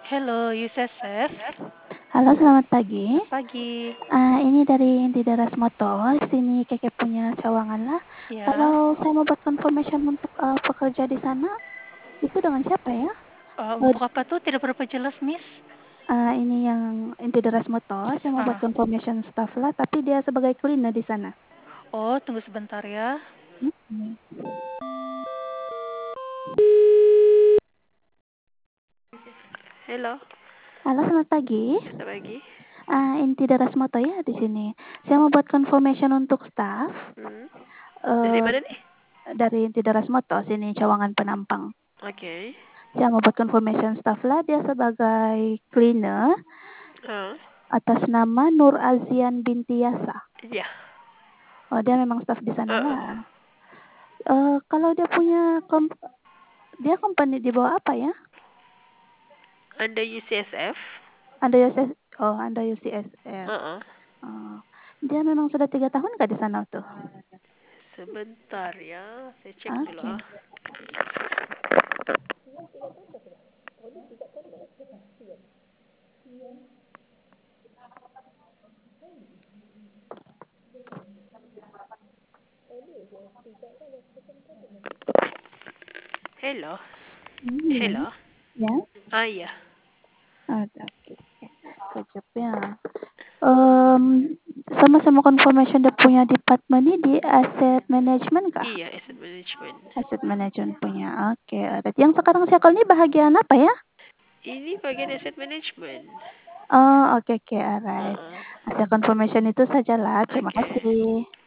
Hello, Yusesef. Halo, selamat pagi. Selamat pagi. Ini dari Intidaras Motor. Sini Keke punya cawangan lah. Ya, Kalau saya mau buat confirmation untuk pekerja di sana, itu dengan siapa ya? untuk apa tuh? Tidak berapa jelas, Miss. Ini yang Intidaras Motor. Saya mau buat confirmation staff lah, tapi dia sebagai cleaner di sana. Oh, tunggu sebentar ya. Hmm. Halo, Halo, selamat pagi. selamat pagi. Intidaras Motor ya di sini. Saya mau buat confirmation untuk staff. Dari Eh, mana nih? Dari Intidaras Motor sini cawangan penampang. Oke. Saya mau buat confirmation staff lah. Dia sebagai cleaner atas nama Nur Azian binti Yasa. Iya. Oh, dia memang staff di sana Uh, lah. Kalau dia punya dia company di bawah apa ya? Anda UCSF? Anda UCS, Anda UCSF. Oh, dia memang sudah 3 tahun nggak di sana tuh? Sebentar ya, saya cek dulu Oke. ah. Hello, Iya. hello. Ya. Ah iya, Oke. Kejap ya. Sama sama confirmation dia punya department ini di asset management kah? iya asset management. Asset management punya. Oke. Yang sekarang circle ini bahagian apa ya? Ini bagian asset management. Oh, oke, alright. Uh, Hasil confirmation itu sajalah. Terima Oke. kasih.